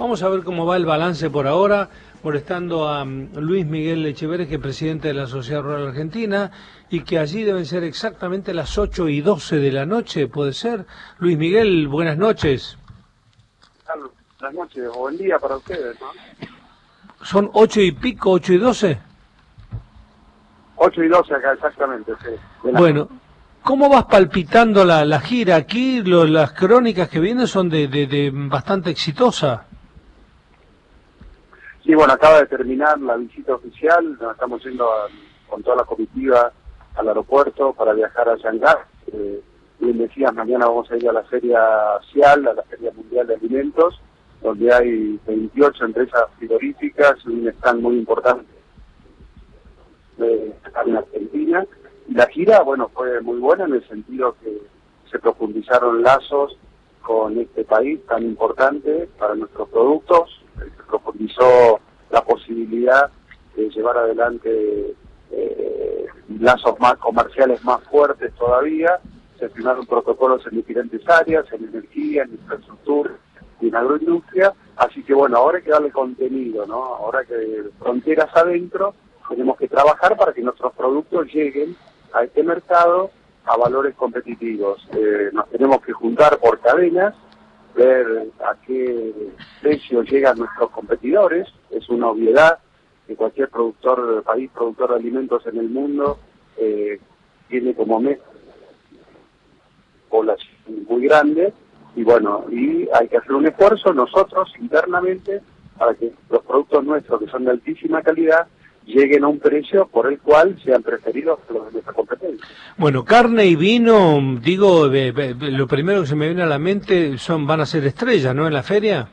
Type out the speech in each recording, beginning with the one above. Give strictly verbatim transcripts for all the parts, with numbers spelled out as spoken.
Vamos a ver cómo va el balance por ahora, molestando a um, Luis Miguel Echeverri, que es presidente de la Sociedad Rural Argentina, y que allí deben ser exactamente las ocho y doce de la noche, ¿puede ser? Luis Miguel, buenas noches. Buenas noches, o buen día para ustedes, ¿no? ¿Son ocho y pico, ocho y doce? Ocho y doce acá, exactamente, sí. Bueno, ¿cómo vas palpitando la, la gira? Aquí lo, las crónicas que vienen son de, de, de bastante exitosa. Sí, bueno, acaba de terminar la visita oficial, nos estamos yendo a, con toda la comitiva al aeropuerto para viajar a Shanghái. Eh, bien decías, mañana vamos a ir a la Feria Cial, a la Feria Mundial de Alimentos, donde hay veintiocho empresas frigoríficas y un stand muy importante de en Argentina. Y la gira, bueno, fue muy buena en el sentido que se profundizaron lazos con este país tan importante para nuestros productos, se profundizó la posibilidad de llevar adelante eh, lazos más comerciales más fuertes todavía. Se firmaron protocolos en diferentes áreas, en energía, en infraestructura y en agroindustria, así que bueno, ahora hay que darle contenido, ¿no? Ahora que fronteras adentro, tenemos que trabajar para que nuestros productos lleguen a este mercado a valores competitivos. Eh, nos tenemos que juntar por cadenas, ver a qué precio llegan nuestros competidores. Es una obviedad que cualquier productor, país productor de alimentos en el mundo eh, tiene como meta población muy grande, y bueno, y hay que hacer un esfuerzo nosotros internamente para que los productos nuestros, que son de altísima calidad, lleguen a un precio por el cual sean preferidos por los de nuestra competencia. Bueno, carne y vino, digo, eh, eh, lo primero que se me viene a la mente son van a ser estrellas, ¿no?, en la feria.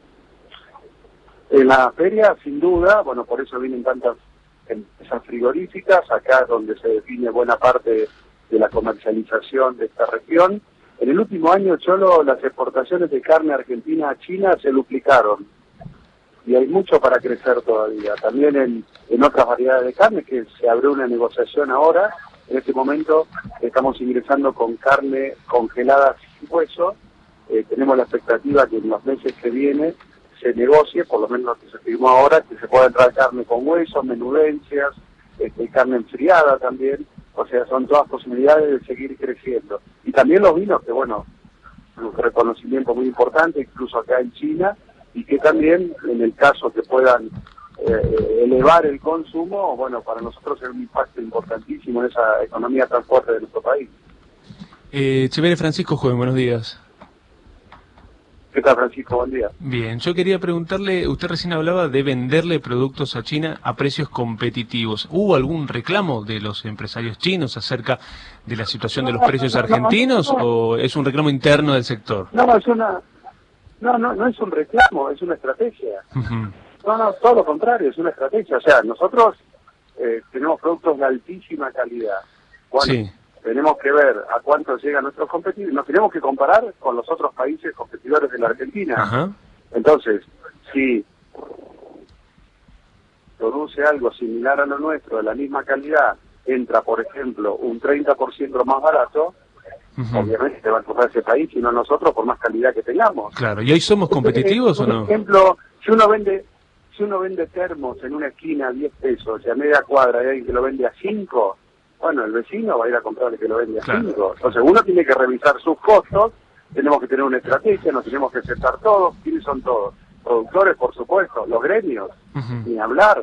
En la feria, sin duda, bueno, por eso vienen tantas empresas frigoríficas, acá es donde se define buena parte de la comercialización de esta región. En el último año, Cholo, las exportaciones de carne argentina a China se duplicaron. Y hay mucho para crecer todavía. También en, en otras variedades de carne, que se abrió una negociación ahora. En este momento estamos ingresando con carne congelada sin hueso. Eh, tenemos la expectativa que en los meses que vienen se negocie, por lo menos lo que se firmó ahora, que se pueda entrar carne con hueso, menudencias, este, carne enfriada también. O sea, son todas posibilidades de seguir creciendo. Y también los vinos, que bueno, un reconocimiento muy importante, incluso acá en China, y que también, en el caso que puedan eh, elevar el consumo, bueno, para nosotros es un impacto importantísimo en esa economía tan fuerte de nuestro país. Eh, Echeverri Francisco, joven, buenos días. ¿Qué tal, Francisco? Buen día. Bien, yo quería preguntarle, usted recién hablaba de venderle productos a China a precios competitivos. ¿Hubo algún reclamo de los empresarios chinos acerca de la situación de los precios argentinos no, no, no, o es un reclamo interno del sector? No, es una... No, no, no es un reclamo, es una estrategia. Uh-huh. No, no, todo lo contrario, es una estrategia. O sea, nosotros eh, tenemos productos de altísima calidad. Bueno, sí. Tenemos que ver a cuánto llegan nuestros competidores. Nos tenemos que comparar con los otros países competidores de la Argentina. Uh-huh. Entonces, si produce algo similar a lo nuestro, de la misma calidad, entra, por ejemplo, un treinta por ciento más barato, uh-huh, obviamente se va a comprar ese país y no nosotros, por más calidad que tengamos. Claro, ¿y ahí somos competitivos Entonces, o no? Por ejemplo, si uno vende si uno vende termos en una esquina a diez pesos y a media cuadra hay alguien que lo vende a cinco, bueno, el vecino va a ir a comprarle que lo vende a cinco. Claro. Entonces uno tiene que revisar sus costos, tenemos que tener una estrategia, nos tenemos que sentar todos. ¿Quiénes son todos? Productores, por supuesto, los gremios, uh-huh, ni hablar,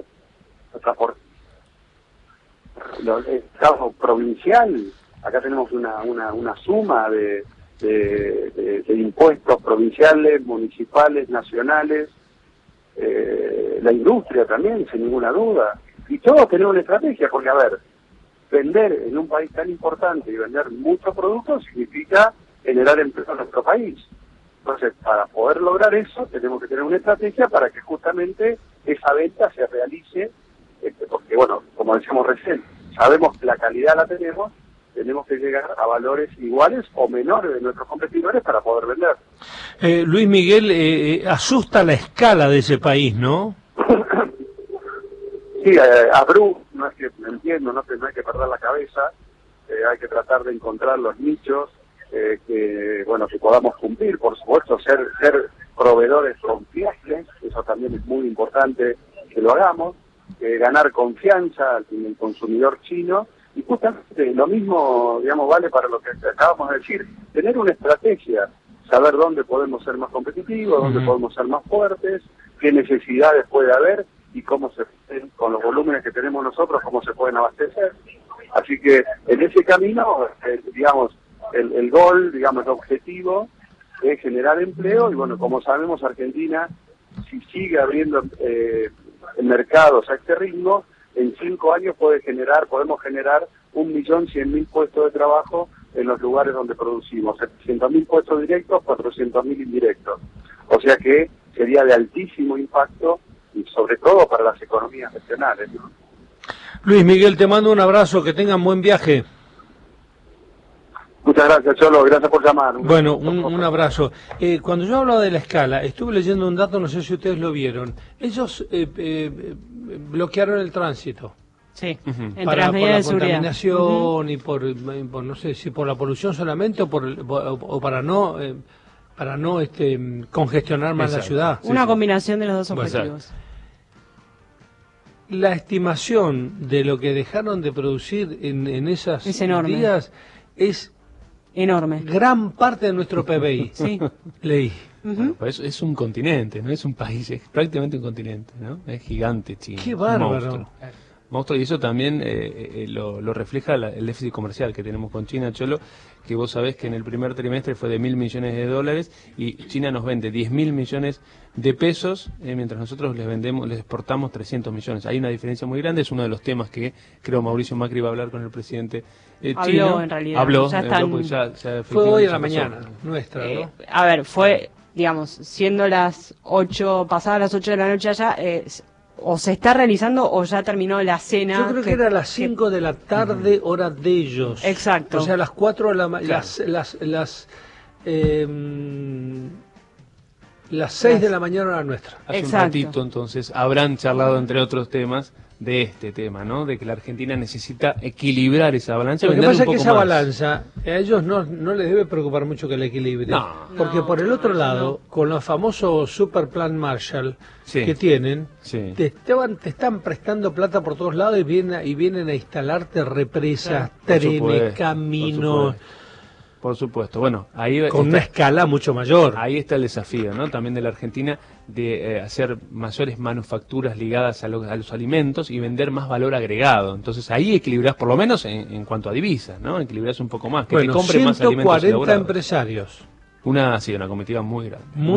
el Estado provincial. Acá tenemos una una, una suma de, de, de, de impuestos provinciales, municipales, nacionales, eh, la industria también, sin ninguna duda. Y todos tenemos una estrategia, porque, a ver, vender en un país tan importante y vender muchos productos significa generar empleo en nuestro país. Entonces, para poder lograr eso, tenemos que tener una estrategia para que justamente esa venta se realice, este, porque, bueno, como decíamos recién, sabemos que la calidad la tenemos, tenemos que llegar a valores iguales o menores de nuestros competidores para poder vender. Eh, Luis Miguel, eh, asusta la escala de ese país, ¿no? Sí, eh, Abrú, no es que, entiendo, no, no hay que perder la cabeza, eh, hay que tratar de encontrar los nichos eh, que, bueno, que podamos cumplir, por supuesto, ser ser proveedores confiables, eso también es muy importante que lo hagamos, eh, ganar confianza en el consumidor chino, y justamente lo mismo, digamos, vale para lo que acabamos de decir, tener una estrategia, saber dónde podemos ser más competitivos, dónde uh-huh. podemos ser más fuertes, qué necesidades puede haber y cómo se, con los volúmenes que tenemos nosotros, cómo se pueden abastecer. Así que en ese camino, eh, digamos, el, el gol, digamos, el objetivo es generar empleo, y bueno, como sabemos, Argentina, si sigue abriendo eh, mercados a este ritmo, en cinco años puede generar, podemos generar un millón cien mil puestos de trabajo en los lugares donde producimos, setecientos mil puestos directos, cuatrocientos mil indirectos. O sea que sería de altísimo impacto, y sobre todo para las economías regionales, ¿no? Luis Miguel, te mando un abrazo, que tengan buen viaje. Muchas gracias, Cholo, gracias por llamar. Bueno, un, un abrazo. Eh, cuando yo hablaba de la escala, estuve leyendo un dato, no sé si ustedes lo vieron. Ellos eh, eh, bloquearon el tránsito. Sí, uh-huh. entre para, las medidas por de seguridad. La contaminación uh-huh. y por, por, no sé, si por la polución solamente o, por, o, o para no eh, para no este congestionar más Exacto. la ciudad. Una sí, combinación sí. de los dos objetivos. Exacto. La estimación de lo que dejaron de producir en, en esas es enorme. días es enorme. Gran parte de nuestro P B I. Sí. Leí. Uh-huh. Bueno, pues es un continente, no es un país, es prácticamente un continente, ¿no? Es gigante China. Qué bárbaro. Monstruo. Monstruo, y eso también eh, eh, lo, lo refleja la, el déficit comercial que tenemos con China, Cholo, que vos sabés que en el primer trimestre fue de mil millones de dólares y China nos vende diez mil millones de pesos, eh, mientras nosotros les vendemos, les exportamos trescientos millones. Hay una diferencia muy grande, es uno de los temas que creo Mauricio Macri va a hablar con el presidente eh, habló, chino. en realidad. Habló, ya habló están... ya, ya fue hoy a la mañana, nuestra, eh, ¿no? A ver, fue, digamos, siendo las ocho, pasadas las ocho de la noche allá, eh, o se está realizando o ya terminó la cena. Yo creo que, que era a las cinco de la tarde, uh-huh. hora de ellos. Exacto. O sea, a las cuatro de la mañana, claro. las, las, las, eh, las seis de la mañana hora nuestra. Hace Exacto. un ratito, entonces, habrán charlado, entre otros temas, de este tema, ¿no? De que la Argentina necesita equilibrar esa balanza. Lo que pasa es que esa más. balanza, a ellos no, no les debe preocupar mucho que la equilibre. No. Porque No, por el otro no, lado, no. con los famosos Super Plan Marshall sí. que tienen, sí. te, estaban, te están prestando plata por todos lados y vienen, y vienen a instalarte represas, Por trenes, supuesto, caminos. Por supuesto, bueno, ahí con está, una escala mucho mayor. Ahí está el desafío, ¿no? También de la Argentina de eh, hacer mayores manufacturas ligadas a, lo, a los alimentos y vender más valor agregado. Entonces ahí equilibrás, por lo menos en, en cuanto a divisas, ¿no? Equilibrás un poco más, que bueno, te compre más alimentos ciento cuarenta elaborados. empresarios. Una, sí, una comitiva muy grande. Muy